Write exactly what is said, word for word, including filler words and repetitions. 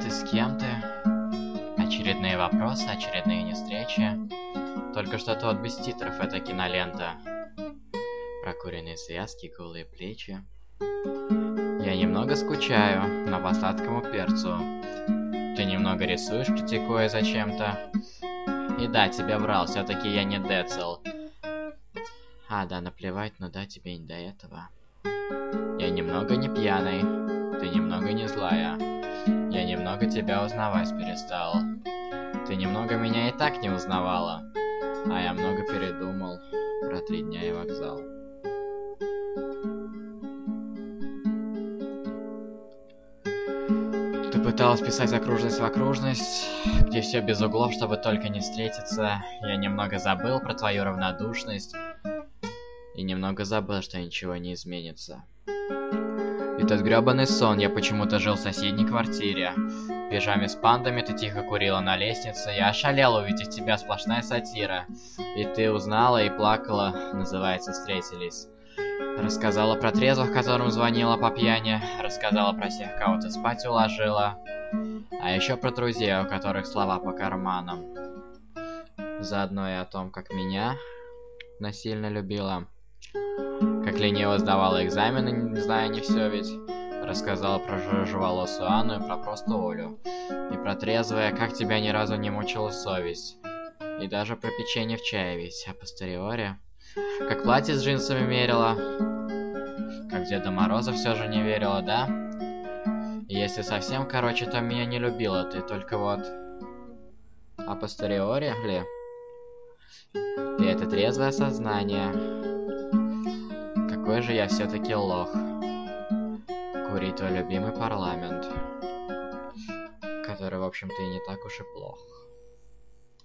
ты, с кем ты? Очередные вопросы, очередные невстречи. Только что тот без титров, это кинолента. Прокуренные связки, голые плечи. Я немного скучаю, но по сладкому перцу. Ты немного рисуешь, критикуя зачем-то. И да, тебе врал, все-таки я не Децл. А, да, наплевать, но да, тебе не до этого. Я немного не пьяный, ты немного не злая. Я немного тебя узнавать перестал. Ты немного меня и так не узнавала. А я много передумал про три дня и вокзал. Ты пыталась писать окружность в окружность, где все без углов, чтобы только не встретиться. Я немного забыл про твою равнодушность. И немного забыл, что ничего не изменится. И тот грёбаный сон, я почему-то жил в соседней квартире. В пижаме с пандами ты тихо курила на лестнице. Я ошалел, увидев тебя, сплошная сатира. И ты узнала и плакала, называется, встретились. Рассказала про трезвых, которым звонила по пьяни. Рассказала про всех, кого ты спать уложила. А еще про друзей, у которых слова по карманам. Заодно и о том, как меня насильно любила. Как лениво сдавала экзамены, не зная не все ведь. Рассказала про рыжеволосую Анну и про просто Олю. И про трезвое, как тебя ни разу не мучила совесть. И даже про печенье в чае ведь, а постериори. Как платье с джинсами мерила. Как в Деда Мороза все же не верила, да? И если совсем короче, то меня не любила ты, только вот... А постериори ли? И это трезвое сознание. Какой же я все-таки лох. Курить твой любимый парламент. Который, в общем-то, и не так уж и плох.